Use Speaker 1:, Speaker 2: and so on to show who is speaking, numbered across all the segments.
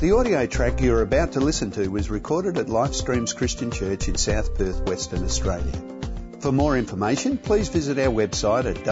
Speaker 1: The audio track you're about to listen to was recorded at Lifestreams Christian Church in South Perth, Western Australia. For more information, please visit our website at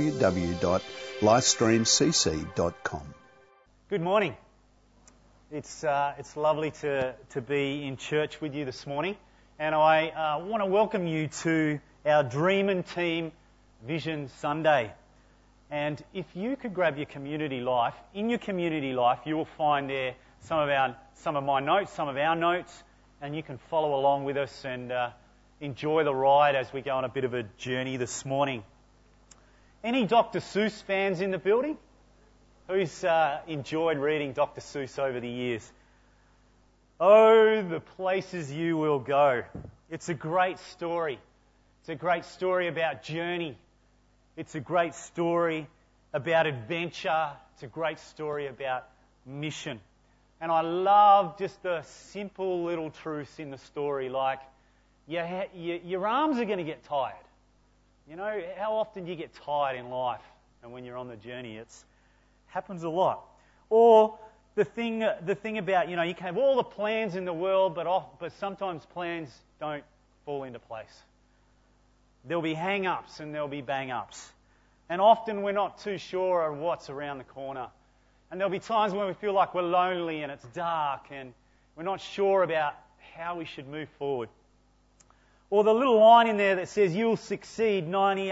Speaker 1: www.lifestreamcc.com.
Speaker 2: Good morning. It's lovely to be in church with you this morning, and I want to welcome you to our Dream and Team Vision Sunday. And if you could grab your community life, in your community life you will find there some of my notes, some of our notes, and you can follow along with us and enjoy the ride as we go on a bit of a journey this morning. Any Dr. Seuss fans in the building? Who's enjoyed reading Dr. Seuss over the years? Oh, the places you will go. It's a great story. It's a great story about journey. It's a great story about adventure. It's a great story about mission. And I love just the simple little truths in the story, like your arms are going to get tired. You know, how often do you get tired in life? And when you're on the journey, it happens a lot. Or the thing about, you can have all the plans in the world, but sometimes plans don't fall into place. There'll be hang-ups and there'll be bang-ups. And often we're not too sure of what's around the corner. And there'll be times when we feel like we're lonely and it's dark and we're not sure about how we should move forward. Or the little line in there that says you'll succeed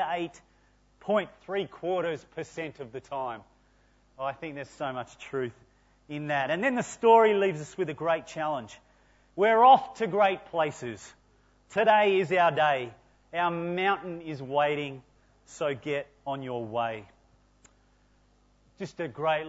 Speaker 2: 98.75% of the time. I think there's so much truth in that. And then the story leaves us with a great challenge. We're off to great places. Today is our day. Our mountain is waiting, so get on your way. Just a great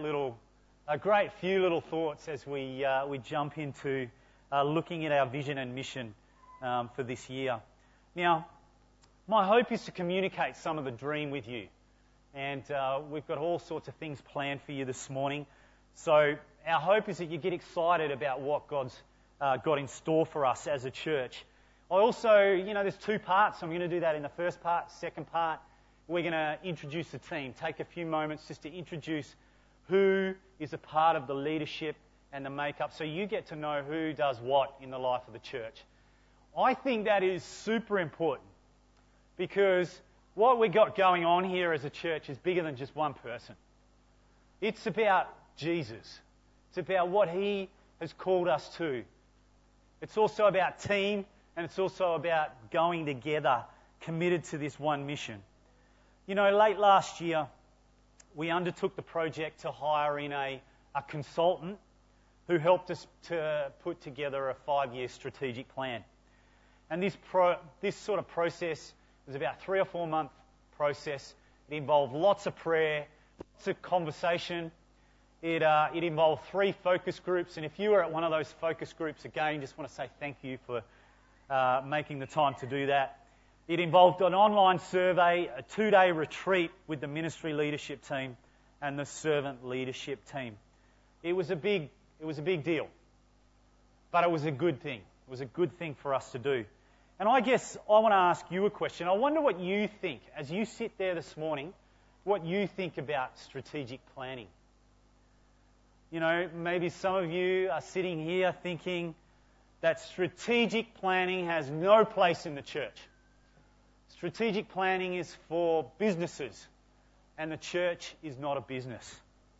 Speaker 2: few little thoughts as we jump into looking at our vision and mission for this year. Now, my hope is to communicate some of the dream with you. And we've got all sorts of things planned for you this morning. So our hope is that you get excited about what God's got in store for us as a church. I also, there's two parts. I'm going to do that in the first part. Second part, we're going to introduce the team. Take a few moments just to introduce who is a part of the leadership and the makeup, so you get to know who does what in the life of the church. I think that is super important because what we've got going on here as a church is bigger than just one person. It's about Jesus. It's about what He has called us to. It's also about team, and it's also about going together, committed to this one mission. Late last year, we undertook the project to hire in a consultant who helped us to put together a 5-year strategic plan. And this sort of process was about a 3 or 4 month process. It involved lots of prayer, lots of conversation. It involved 3 focus groups. And if you were at one of those focus groups, again, just want to say thank you for making the time to do that. It involved an online survey, a 2-day retreat with the ministry leadership team and the servant leadership team. It was a big deal, but it was a good thing. It was a good thing for us to do. And I guess I want to ask you a question. I wonder what you think, as you sit there this morning, what you think about strategic planning. Maybe some of you are sitting here thinking that strategic planning has no place in the church. Strategic planning is for businesses, and the church is not a business.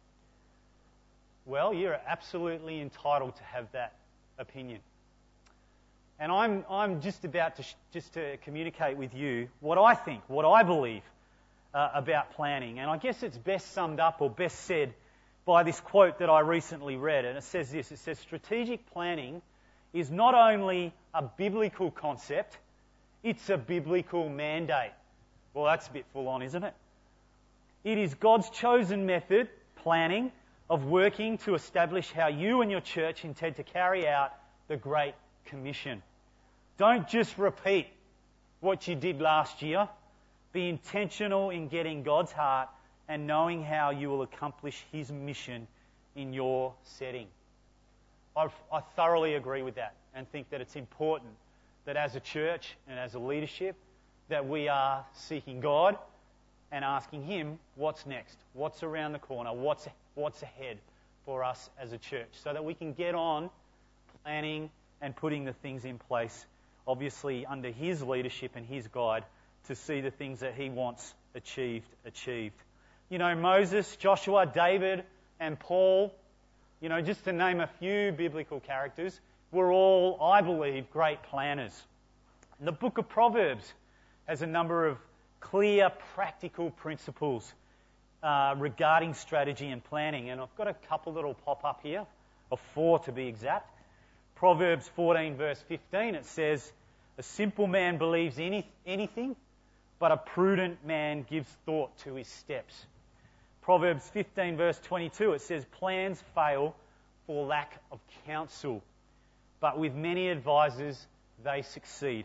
Speaker 2: Well, you're absolutely entitled to have that opinion. And I'm just about to communicate with you what I think, what I believe about planning. And I guess it's best summed up or best said by this quote that I recently read. And it says this, it says, strategic planning is not only a biblical concept, it's a biblical mandate. Well, that's a bit full on, isn't it? It is God's chosen method, planning, of working to establish how you and your church intend to carry out the Great Commission. Don't just repeat what you did last year. Be intentional in getting God's heart and knowing how you will accomplish His mission in your setting. I thoroughly agree with that and think that it's important that as a church and as a leadership that we are seeking God and asking Him what's next, what's around the corner, what's ahead for us as a church so that we can get on planning and putting the things in place, obviously under His leadership and His guide, to see the things that He wants achieved. You know, Moses, Joshua, David, and Paul, you know, just to name a few biblical characters, were all, I believe, great planners. And the book of Proverbs has a number of clear, practical principles regarding strategy and planning. And I've got a couple that'll pop up here, or 4 to be exact. Proverbs 14 verse 15, it says, "A simple man believes anything, but a prudent man gives thought to his steps." Proverbs 15 verse 22, it says, "Plans fail for lack of counsel, but with many advisors they succeed."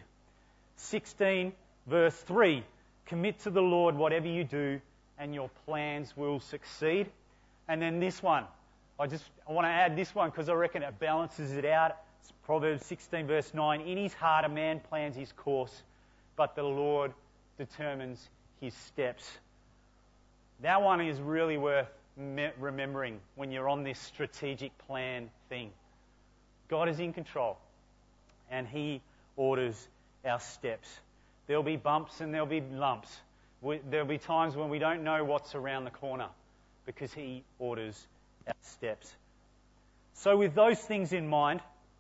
Speaker 2: 16 verse 3, "Commit to the Lord whatever you do, and your plans will succeed." And then this one, I want to add this one because I reckon it balances it out. It's Proverbs 16 verse 9, "In his heart a man plans his course, but the Lord determines his steps." That one is really worth remembering when you're on this strategic plan thing. God is in control, and He orders our steps. There'll be bumps and there'll be lumps. There'll be times when we don't know what's around the corner because He orders our steps. So with those things in mind,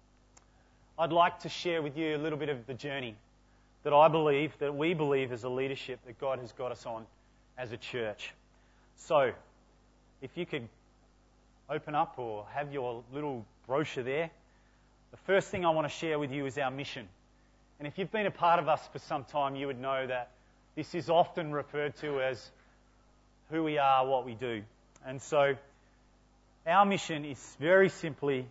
Speaker 2: I'd like to share with you a little bit of the journey that we believe as a leadership that God has got us on as a church. So, if you could open up or have your little brochure there, the first thing I want to share with you is our mission. And if you've been a part of us for some time, you would know that this is often referred to as who we are, what we do. And so, our mission is very simply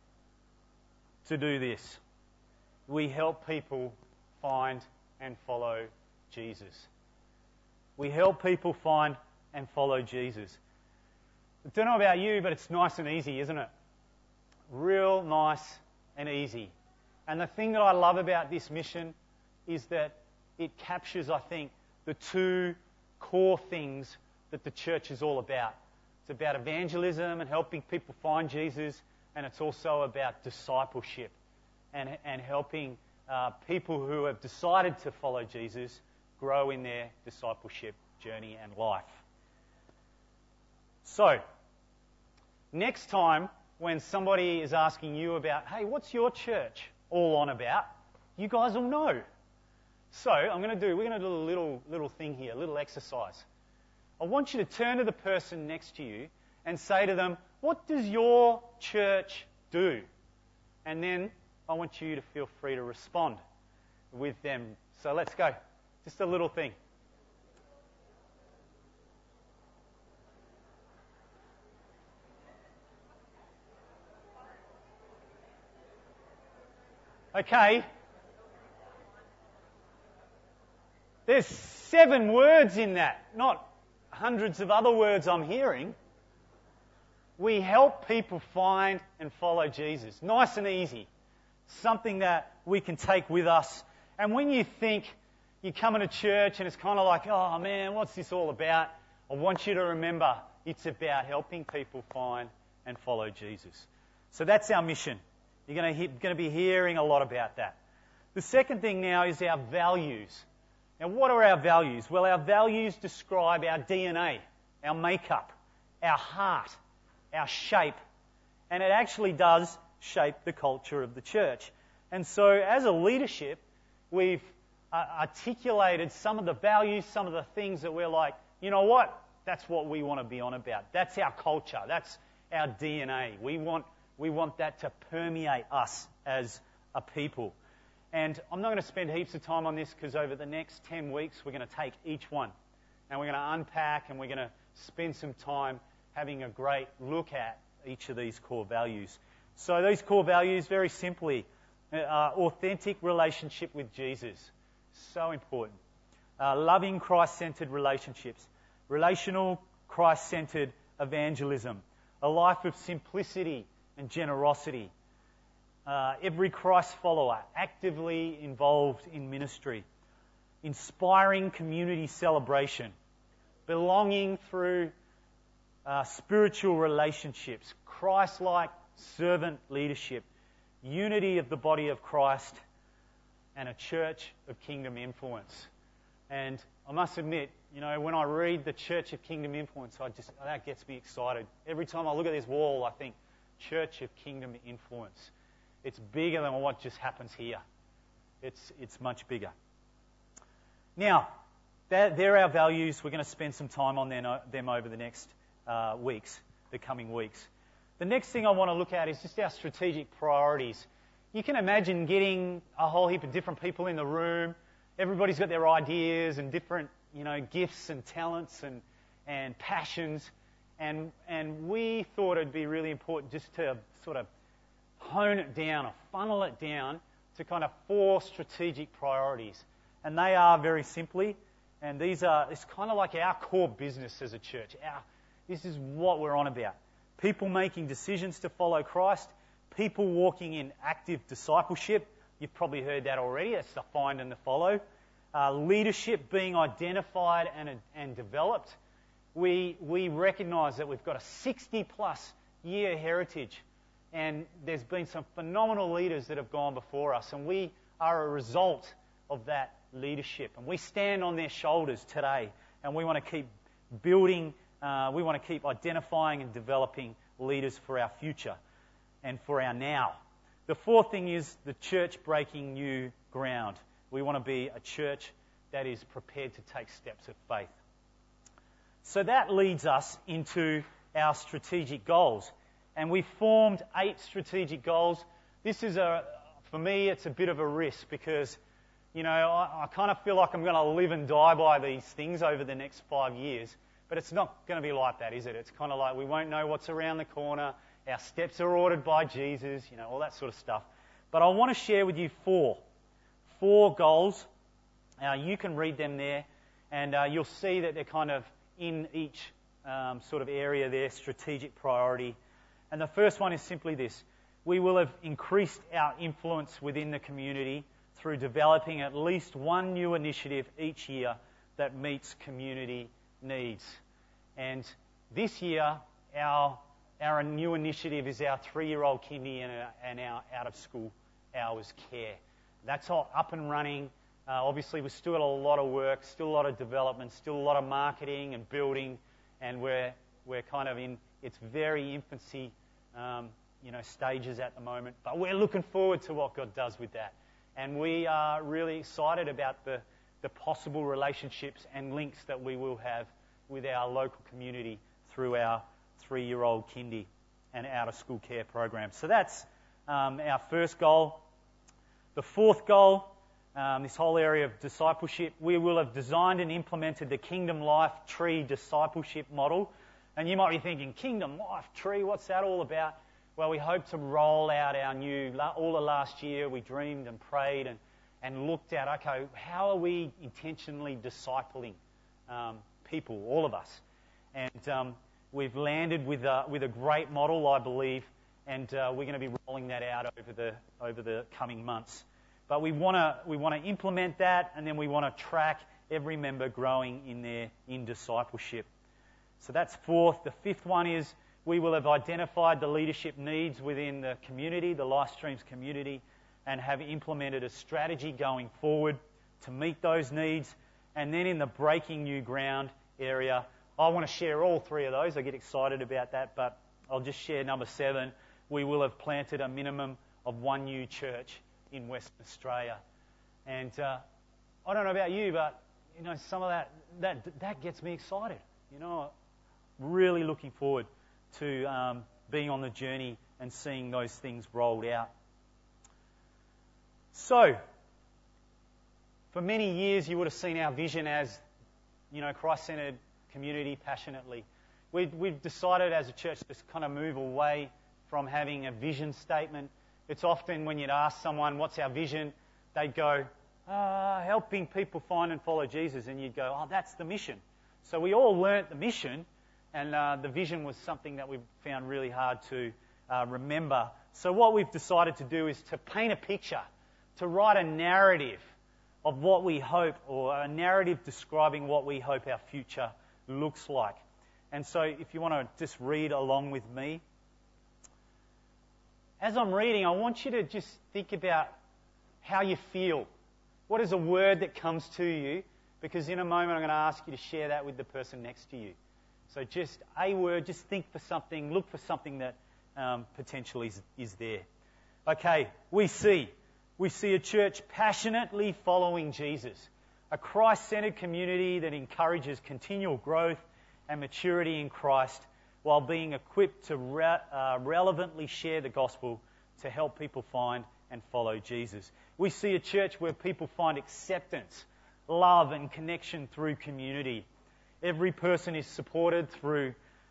Speaker 2: to do this. We help people find and follow Jesus. We help people find and follow Jesus. I don't know about you, but it's nice and easy, isn't it? Real nice and easy. And the thing that I love about this mission is that it captures, I think, the 2 core things that the church is all about. It's about evangelism and helping people find Jesus, and it's also about discipleship and helping people who have decided to follow Jesus grow in their discipleship journey and life. So, next time when somebody is asking you about, hey, what's your church all on about, you guys will know. So, we're going to do a little thing here, a little exercise. I want you to turn to the person next to you and say to them, what does your church do? And then I want you to feel free to respond with them. So let's go. Just a little thing. Okay. There's 7 words in that, not hundreds of other words I'm hearing. We help people find and follow Jesus. Nice and easy. Something that we can take with us. And when you think you come into church and it's kind of like, oh man, what's this all about? I want you to remember it's about helping people find and follow Jesus. So that's our mission. You're going to be hearing a lot about that. The second thing now is our values. Now, what are our values? Well, our values describe our DNA, our makeup, our heart, our shape, and it actually does shape the culture of the church. And so, as a leadership, we've articulated some of the values, some of the things that we're like, you know what? That's what we want to be on about. That's our culture. That's our DNA. We want that to permeate us as a people. And I'm not going to spend heaps of time on this because over the next 10 weeks we're going to take each one and we're going to unpack and we're going to spend some time having a great look at each of these core values. So these core values, very simply, authentic relationship with Jesus. So important. Loving Christ-centered relationships. Relational Christ-centered evangelism. A life of simplicity and generosity. Every Christ follower actively involved in ministry. Inspiring community celebration. Belonging through spiritual relationships. Christ-like servant leadership, unity of the body of Christ, and a church of kingdom influence. And I must admit, when I read the Church of Kingdom Influence, that gets me excited. Every time I look at this wall, I think, Church of Kingdom Influence. It's bigger than what just happens here. It's much bigger. Now, they're our values. We're going to spend some time on them over the next the coming weeks. The next thing I want to look at is just our strategic priorities. You can imagine getting a whole heap of different people in the room. Everybody's got their ideas and different, gifts and talents and passions. And we thought it'd be really important just to sort of hone it down or funnel it down to kind of 4 strategic priorities. And they are very simply, and it's kind of like our core business as a church. This is what we're on about. People making decisions to follow Christ, people walking in active discipleship. You've probably heard that already. That's the find and the follow. Leadership being identified and developed. We recognise that we've got a 60-plus year heritage, and there's been some phenomenal leaders that have gone before us, and we are a result of that leadership. And we stand on their shoulders today, and we want to keep building, we want to keep identifying and developing leaders for our future and for our now. The 4th thing is the church breaking new ground. We want to be a church that is prepared to take steps of faith. So that leads us into our strategic goals. And we formed 8 strategic goals. This is for me, it's a bit of a risk because, I kind of feel like I'm going to live and die by these things over the next 5 years. But it's not going to be like that, is it? It's kind of like we won't know what's around the corner. Our steps are ordered by Jesus, all that sort of stuff. But I want to share with you 4 goals. You can read them there, and you'll see that they're kind of in each sort of area there, strategic priority. And the first one is simply this. We will have increased our influence within the community through developing at least one new initiative each year that meets community needs. And this year, our new initiative is our 3-year-old kindy and our out-of-school hours care. That's all up and running. Obviously, we've still got a lot of work, still a lot of development, still a lot of marketing and building, and we're kind of in its very infancy, stages at the moment. But we're looking forward to what God does with that, and we are really excited about the possible relationships and links that we will have with our local community through our 3-year-old kindy and out-of-school care program. So that's our first goal. The 4th goal, this whole area of discipleship, we will have designed and implemented the Kingdom Life Tree discipleship model. And you might be thinking, Kingdom Life Tree, what's that all about? Well, we hope to roll out all of last year we dreamed and prayed and looked at, okay, how are we intentionally discipling people, all of us? And we've landed with a great model, I believe, and we're going to be rolling that out over the coming months. But we want to implement that, and then we want to track every member growing in discipleship. So that's 4th. The 5th one is we will have identified the leadership needs within the community, the Lifestreams community, and have implemented a strategy going forward to meet those needs. And then in the breaking new ground area, I want to share all 3 of those. I get excited about that, but I'll just share number 7. We will have planted a minimum of 1 new church in Western Australia. And I don't know about you, but some of that gets me excited. Really looking forward to being on the journey and seeing those things rolled out. So, for many years, you would have seen our vision as, Christ-centered community passionately. We've decided as a church to kind of move away from having a vision statement. It's often when you'd ask someone, what's our vision? They'd go, helping people find and follow Jesus. And you'd go, that's the mission. So we all learnt the mission, and the vision was something that we found really hard to remember. So what we've decided to do is to paint a picture, to write a narrative of what we hope, or a narrative describing what we hope our future looks like. And so if you want to just read along with me, as I'm reading, I want you to just think about how you feel. What is a word that comes to you? Because in a moment I'm going to ask you to share that with the person next to you. So just a word, just think for something, look for something that potentially is there. Okay, we see a church passionately following Jesus, a Christ-centered community that encourages continual growth and maturity in Christ while being equipped to relevantly share the gospel to help people find and follow Jesus. We see a church where people find acceptance, love and connection through community. Every person is supported through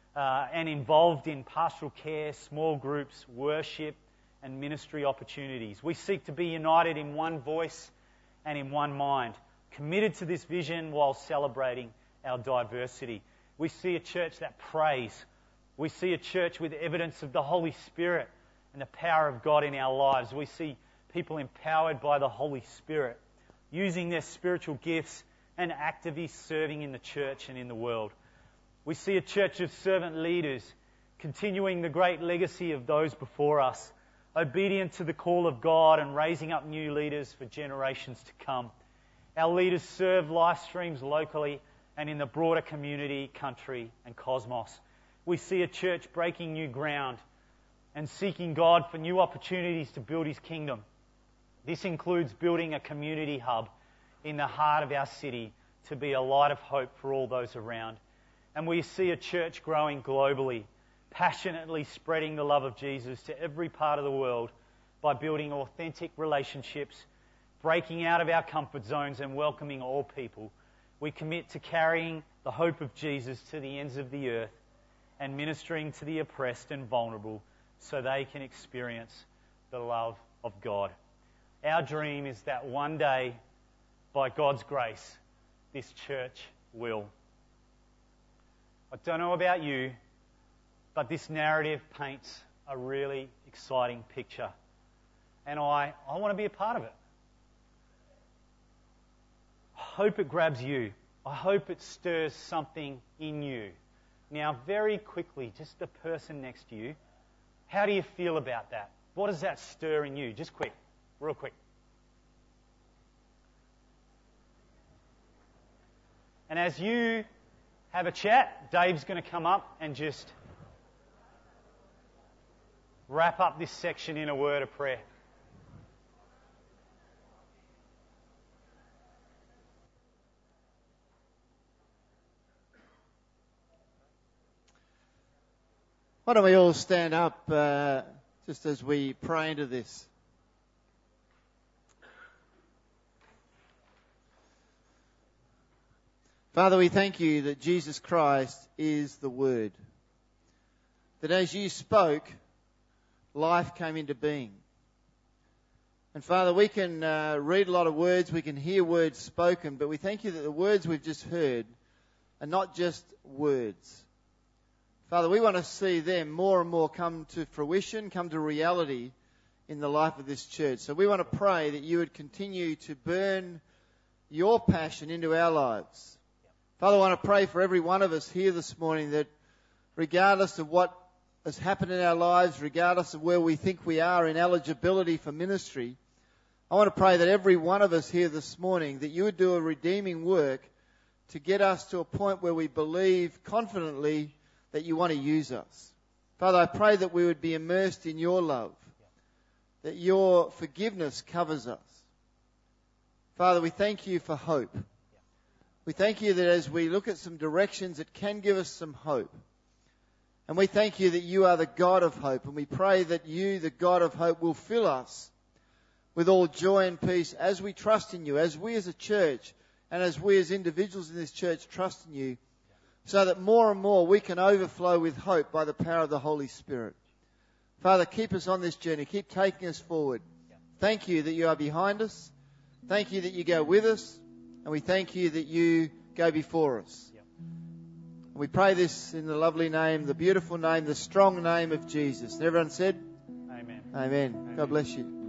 Speaker 2: and involved in pastoral care, small groups, worship and ministry opportunities. We seek to be united in one voice and in one mind, committed to this vision while celebrating our diversity. We see a church that prays. We see a church with evidence of the Holy Spirit and the power of God in our lives. We see people empowered by the Holy Spirit, using their spiritual gifts and actively serving in the church and in the world. We see a church of servant leaders, continuing the great legacy of those before us, obedient to the call of God and raising up new leaders for generations to come. Our leaders serve life streams locally and in the broader community, country and cosmos. We see a church breaking new ground and seeking God for new opportunities to build His kingdom. This includes building a community hub in the heart of our city to be a light of hope for all those around. And we see a church growing globally, passionately spreading the love of Jesus to every part of the world by building authentic relationships, breaking out of our comfort zones and welcoming all people. We commit to carrying the hope of Jesus to the ends of the earth and ministering to the oppressed and vulnerable so they can experience the love of God. Our dream is that one day, by God's grace, this church will. I don't know about you, but this narrative paints a really exciting picture. And I want to be a part of it. I hope it grabs you. I hope it stirs something in you. Now, very quickly, just the person next to you, how do you feel about that? What does that stir in you? Just quick, real quick. And as you have a chat, Dave's going to come up and just wrap up this section in a word of prayer.
Speaker 3: Why don't we all stand up just as we pray into this? Father, we thank you that Jesus Christ is the Word. That as you spoke, life came into being. And Father, we can read a lot of words, we can hear words spoken, but we thank you that the words we've just heard are not just words. Father, we want to see them more and more come to fruition, come to reality in the life of this church. So we want to pray that you would continue to burn your passion into our lives. Father, I want to pray for every one of us here this morning that regardless of what has happened in our lives, regardless of where we think we are in eligibility for ministry, I want to pray that every one of us here this morning, that you would do a redeeming work to get us to a point where we believe confidently that you want to use us. Father, I pray that we would be immersed in your love, that your forgiveness covers us. Father, we thank you for hope. We thank you that as we look at some directions, it can give us some hope. And we thank you that you are the God of hope. And we pray that you, the God of hope, will fill us with all joy and peace as we trust in you, as we as a church and as we as individuals in this church trust in you, so that more and more we can overflow with hope by the power of the Holy Spirit. Father, keep us on this journey. Keep taking us forward. Thank you that you are behind us. Thank you that you go with us. And we thank you that you go before us. And we pray this in the lovely name, the beautiful name, the strong name of Jesus. And everyone said?
Speaker 2: Amen.
Speaker 3: Amen. God bless you.